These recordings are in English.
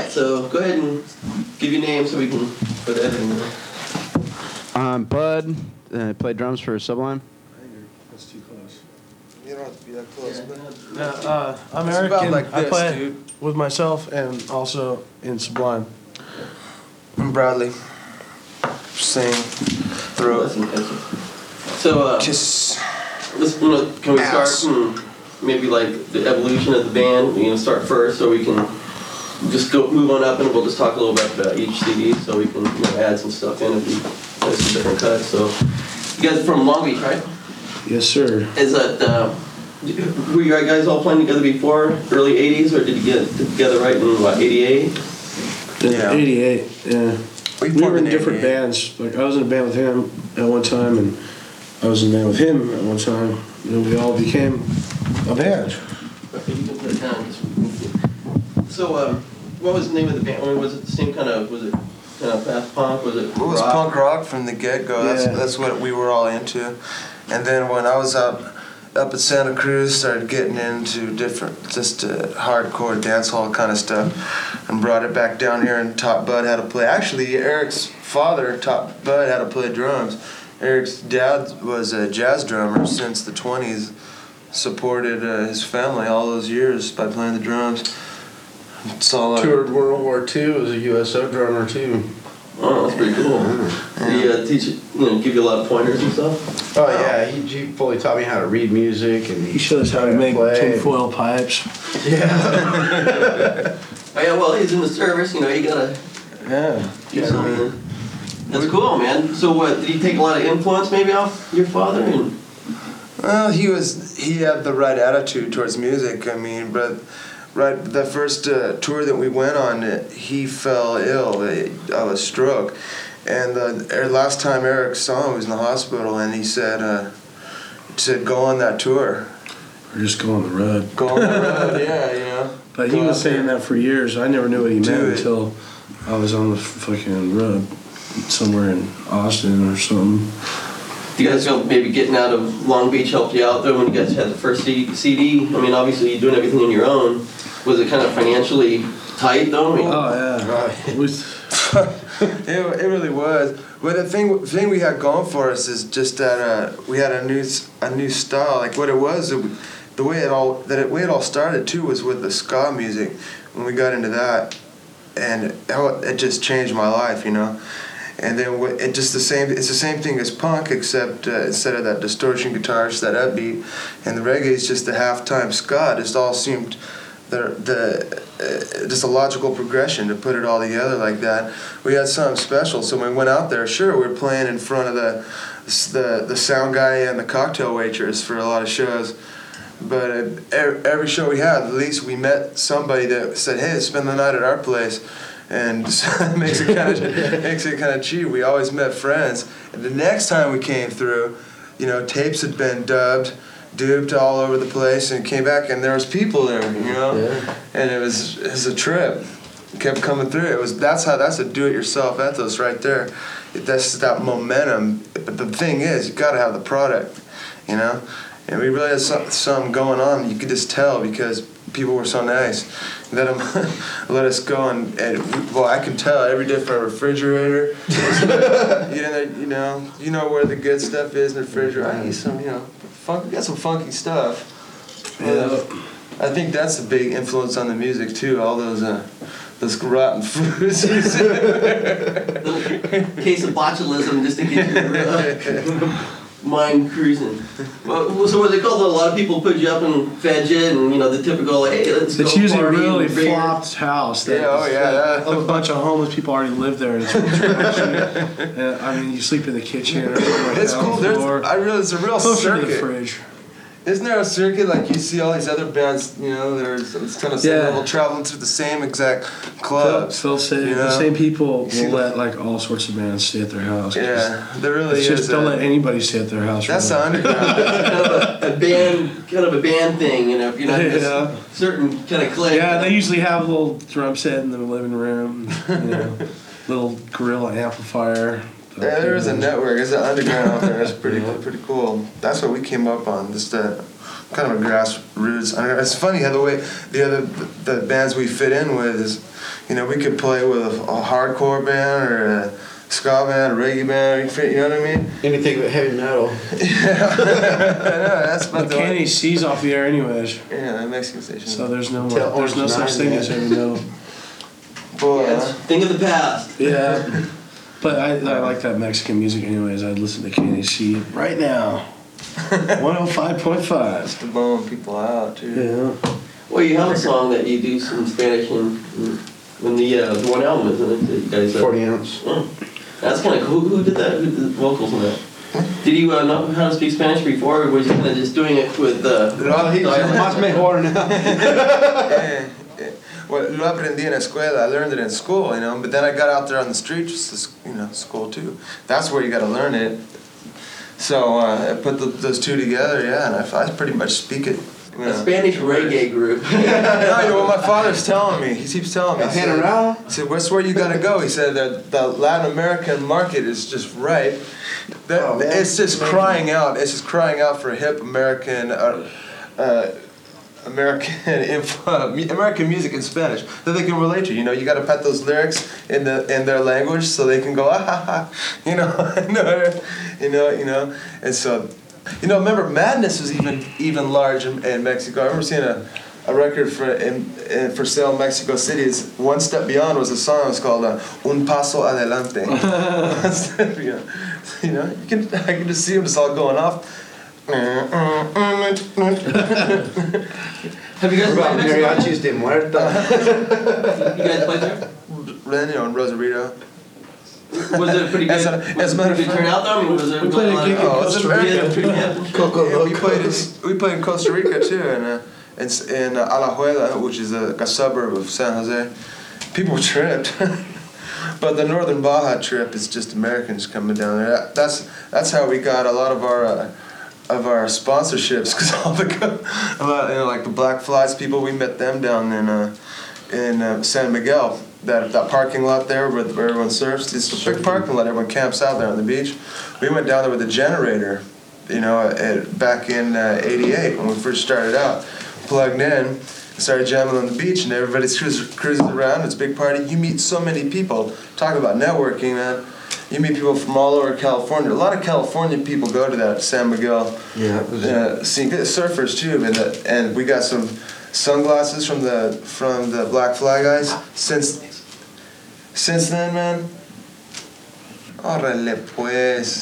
right, so go ahead and give your name so we can put that in there. I'm Bud. I play drums for Sublime. That's too close. You don't have to be that close. I'm It's Eric, about and like I this, play dude. with myself and also in Sublime. I'm Bradley. Sing, throat, So, kiss. can we Ass. start maybe like the evolution of the band? Start first so we can just move on up and we'll just talk a little bit about each CD so we can add some stuff in if we play some different cuts. So, you guys are from Long Beach, right? Yes, sir. Is that, were you guys all playing together before, early 80s, or did you get together right in, 88? Yeah. 88, yeah. We We were in formed different 88. bands. Like, I was in a band with him at one time, and I was in a band with him at one time. We all became a band. Okay, you can put it down. So, what was the name of the band? Was it the same kind of fast punk? Was it It was rock? punk rock from the get-go. Yeah. That's what we were all into. And then when I was up at Santa Cruz, started getting into different, just hardcore dance hall kind of stuff, and brought it back down here and taught Bud how to play. Actually, Eric's father taught Bud how to play drums. Eric's dad was a jazz drummer since the 20s, supported his family all those years by playing the drums. It's all Toured World War II, was a USO drummer, too. Oh, that's pretty cool. Did he teach you, give you a lot of pointers and stuff? Oh yeah, he fully taught me how to read music, and He showed us how to make tinfoil pipes. Oh yeah, well, he's in the service, you gotta Yeah. do something. That's cool, man. So what, did he take a lot of influence maybe off your father? Well, he had the right attitude towards music. I mean, but the first tour that we went on, he fell ill of a stroke, and the last time Eric saw him, he was in the hospital, and he said, "Go on that tour, Or just go on the road. go on the road." Yeah. But he Go was out saying there. that for years. I never knew what he Do meant it. until I was on the fucking road somewhere in Austin or something. Do you guys feel maybe getting out of Long Beach helped you out though when you guys had the first CD? I mean, obviously you're doing everything on your own. Was it kind of financially tight though? I mean, Oh yeah, it was. It really was. But the thing we had going for us is just that we had a new style. Like what it was, the way it all started too was with the ska music. When we got into that, and it just changed my life, And then it's the same thing as punk, except instead of that distortion guitar, it's that upbeat, and the reggae is just the halftime ska. It just all seemed just a logical progression to put it all together like that. We had something special, so when we went out there, sure, we were playing in front of the sound guy and the cocktail waitress for a lot of shows. But every show we had, at least we met somebody that said, "Hey, spend the night at our place." And it makes it kind of cheap. We always met friends. And the next time we came through, tapes had been duped all over the place, and came back, and there was people there, Yeah. and it was a trip. It kept coming through. That's a do-it-yourself ethos right there. That's that momentum. But the thing is, you got to have the product, And we really had something going on. You could just tell because people were so nice. Let us go and I can tell every different refrigerator. You know where the good stuff is in the refrigerator. I need some, we got some funky stuff. Yeah. I think that's a big influence on the music too. All those rotten foods. case of botulism just to get your mind cruising. Well, so what they called, a lot of people put you up and fed you, and the typical, hey, let's go It's usually a party really and beer. flopped house. Yeah, oh yeah. A bunch of homeless people already live there. And it's I mean, you sleep in the kitchen or something like It's that cool. on the floor. I realize it's a real Closer to the circuit. fridge. Isn't there a circuit like you see all these other bands, it's kind of same Yeah. level traveling through the same exact clubs. Phil said the same people will let like all sorts of bands stay at their house. Yeah, there really It's is. just don't let anybody stay at their house. That's really. the underground. kind of a band thing, if you're not in Yeah. a certain kind of clique. Yeah, they usually have a little drum set in the living room, little Gorilla amplifier, Yeah, there is a network. There's an underground out there. It's pretty cool. That's what we came up on. Just kind of a grassroots. It's funny how the bands we fit in with is, you know, we could play with a hardcore band or a ska band, a reggae band. You know what I mean? Anything but heavy metal. Yeah, I know. That's about But Candy C's off the air anyways, Yeah, that Mexican station. so there's no Till more. There's no Orange such Nine, thing yeah. as heavy metal. Boy, Yeah, it's a thing of the past. Yeah. But I like that Mexican music anyways. I'd listen to KNC right now. 105.5. to blowing people out too. Yeah. Well, you have a song that you do some Spanish in the one album, isn't it? That you guys 40 ounce. That's kind of cool. Who did that? Who did the vocals in that? Did you know how to speak Spanish before, or was you kind of just doing it with Más mejor now. Well, lo aprendí en la escuela. I learned it in school, you know. But then I got out there on the streets, you know, school too. That's where you got to learn it. So I put those two together, yeah, and I pretty much speak it. You know. a Spanish reggae group. No, you know what my father's telling me. He keeps telling me. He said, "What's where you got to go?" He said, "The Latin American market is just ripe. It's just crying out. It's just crying out for hip American." American music in Spanish that they can relate to. You know, you got to put those lyrics in their language so they can go you know, and so, you know, remember Madness was even large in Mexico. I remember seeing a record for sale in Mexico City. It's One Step Beyond was a song. It was called Un Paso Adelante. you know, I can just see them just all going off. Have you guys What about played Mexico? Mariachis de Muerta? You guys played there? You know, in Rosarito. Was it a pretty good? As a matter of good fact- turnout though? I mean, was it We played a gig in Oh, it's Costa American. Rica. pretty hip and shit? Coco Yeah, Locos. we played in Costa Rica too, in Alajuela, which is a suburb of San Jose. People tripped, but the Northern Baja trip is just Americans coming down there. That's how we got a lot of our sponsorships, because like the Black Flies people, we met them down in San Miguel. That parking lot there where everyone surfs, it's a big parking lot. Everyone camps out there on the beach. We went down there with a generator, you know, back in '88 when we first started out. Plugged in, started jamming on the beach, and everybody's cruising around. It's a big party. You meet so many people. Talk about networking, man. You meet people from all over California. A lot of California people go to that San Miguel. Yeah. Surfers too, and we got some sunglasses from the Black Fly guys. Since then, man. Órale pues.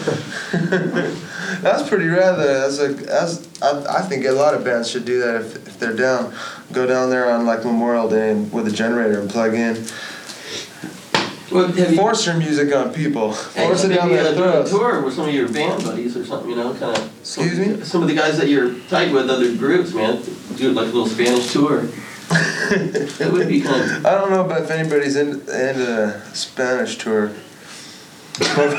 That's pretty rad. I think a lot of bands should do that if they're down. Go down there on like Memorial Day and with a generator and plug in. Well, have you, Force your music on people. Force it down maybe their do a throats. tour with some of your band buddies or something, you know, kind of. Excuse me? Some of the guys that you're tight with, other groups, man, do like a little Spanish tour. It would be kind of. I don't know about if anybody's into a Spanish tour. You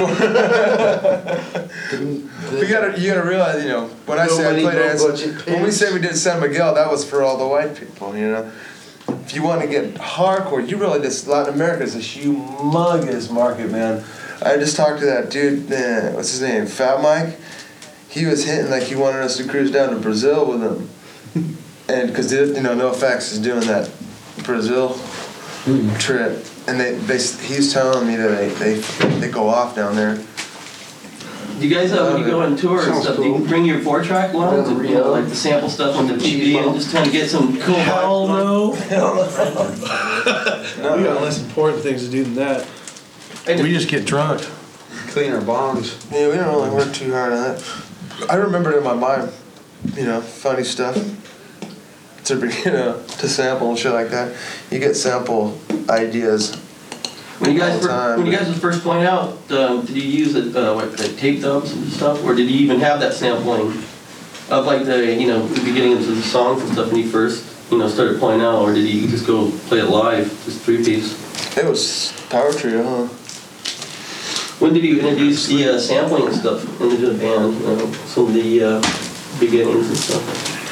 gotta realize, you know, when I say I played when we say we did San Miguel, that was for all the white people, you know. If you want to get hardcore, you really just Latin America is a humongous market, man. I just talked to that dude, what's his name, Fat Mike. He was hinting like he wanted us to cruise down to Brazil with him, and because you know, NoFX is doing that Brazil trip. And he's telling me that they go off down there. Do you guys, when you go on tour and stuff, do you bring your 4-track ones, and, you know, like the sample stuff on the TV and just kind of get some cool Hell no. No. We got less important things to do than that. We just get drunk. Clean our bongs. Yeah, we don't really work too hard on that. I remember it in my mind, you know, funny stuff to sample and shit like that. You get sample ideas. When you guys all the time. when you guys was first playing out, did you use like tape dubs and stuff, or did you even have that sampling of like the the beginning of the songs and stuff when you first started playing out, or did you just go play it live, just 3-piece? It was Power Trio, huh? When did you introduce the sampling and stuff into the band? Some of the beginnings and stuff.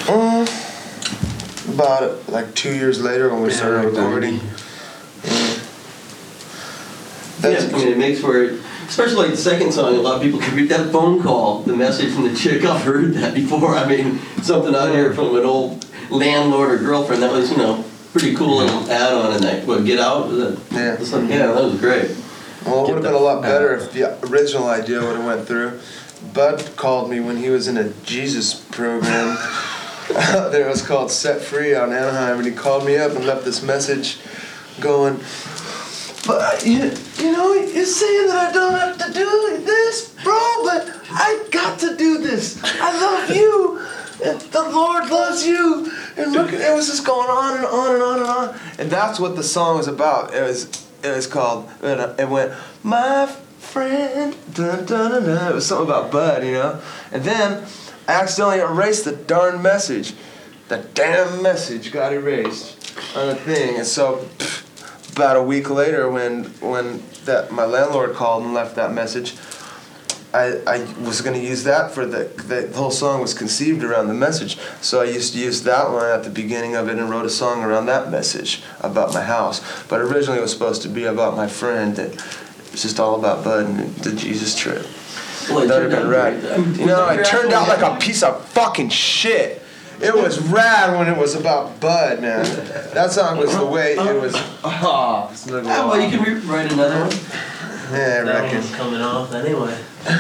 About like 2 years later when we started recording. Yeah, I mean, it makes for especially like the second song, a lot of people can read that phone call, the message from the chick. I've heard that before. I mean, something out here from an old landlord or girlfriend. That was, pretty cool little add-on in that. What, Get Out? Was that, Yeah. that was great. Well, it would have been a lot better if the original idea would have went through. Bud called me when he was in a Jesus program. There it was called Set Free on Anaheim, and he called me up and left this message going, but you're saying that I don't have to do this, bro, but I got to do this. I love you, and the Lord loves you. And look, it was just going on and on and on and on. And that's what the song was about. It was called, it went, my friend, dun, dun, dun, dun. It was something about Bud, And then I accidentally erased the darn message. The damn message got erased on the thing. And so, about a week later, when my landlord called and left that message, I was going to use that for the whole song was conceived around the message. So I used to use that one at the beginning of it and wrote a song around that message about my house. But originally it was supposed to be about my friend. That it was just all about Bud and the Jesus trip. Well, it That would turned have been out rad. great. It turned out like a piece of fucking shit. It was rad when it was about Bud, man. That song was the way it was. Well, you can write another one. Yeah, I That reckon. one's coming off anyway.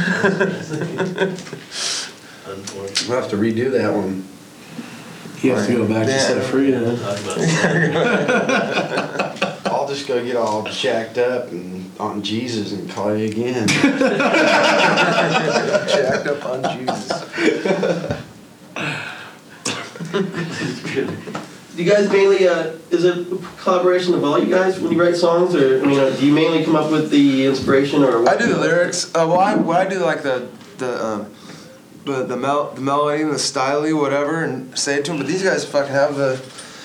Unfortunately. We'll have to redo that one. You have to go back to Set Free then. Talk about I'll just go get all shacked up and on Jesus and call you again. Jacked up on Jesus. Do you guys mainly, is it a collaboration of all you guys when you write songs, or do you mainly come up with the inspiration, or what? I do the lyrics. I do like the melody and the style, whatever, and say it to them. But these guys fucking have the,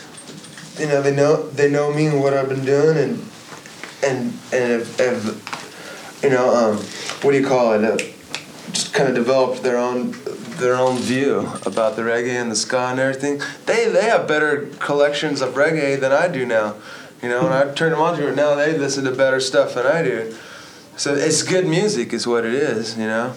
they know me and what I've been doing, and have what do you call it? Just kind of developed their own view about the reggae and the ska and everything. They have better collections of reggae than I do now. When I turn them on to it now, they listen to better stuff than I do. So it's good music, is what it is. Yeah,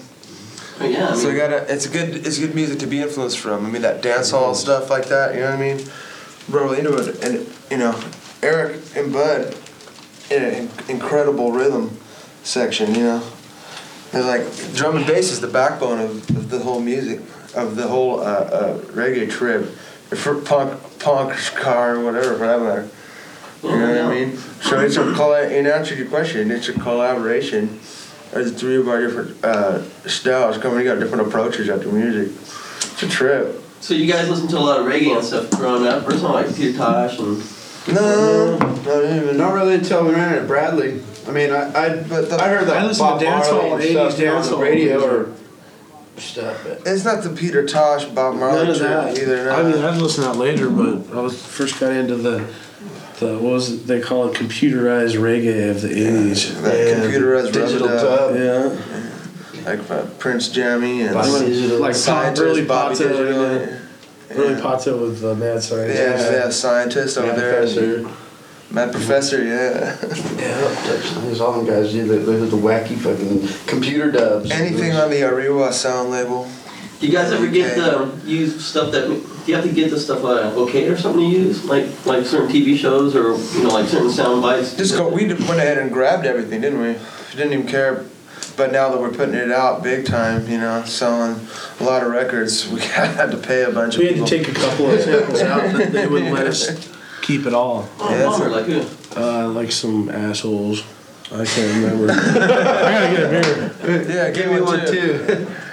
So it's good music to be influenced from. That dance hall stuff like that. You know what I mean? Roll into it, and Eric and Bud, in an incredible rhythm section. They're like drum and bass is the backbone of the whole music, of the whole reggae trip, for punk, car, whatever, for that matter. You know what I mean? So it's in answer to your question, it's a collaboration of the three of our different styles coming together, different approaches at the music. It's a trip. So you guys listen to a lot of reggae and stuff growing up, or something like Peter Tosh and... No, not even. Not really until we ran into Bradley. I heard that I listened Bob to dance Marley hall, and 80s stuff on dance the hall radio music. or stuff. But It's not the Peter Tosh, Bob Marley None of trip that. either. No. I've listened to that later, but I was first got into the what was it they call it, computerized reggae of the 80s. That computerized digital rub-a-dub. dub. Yeah. Like Prince Jammy and Like Scientist, really Bobby Pato, Digital. Really Pato with Mad Scientist. Yeah, Scientist over there. Professor. Mad Professor, yeah. There's all them guys do the wacky fucking computer dubs. Anything on the Ariwa sound label. Do you guys ever get use stuff that... Do you have to get the stuff okay or something to use? Like certain TV shows or, like certain sound bites? We went ahead and grabbed everything, didn't we? We didn't even care. But now that we're putting it out big time, selling a lot of records, we had to pay a bunch of We had people. to take a couple of samples out, but they wouldn't let us keep it all. Oh, Yeah, bummer, like who? Like some assholes. I can't remember. I gotta get a beer. Yeah, give me one too.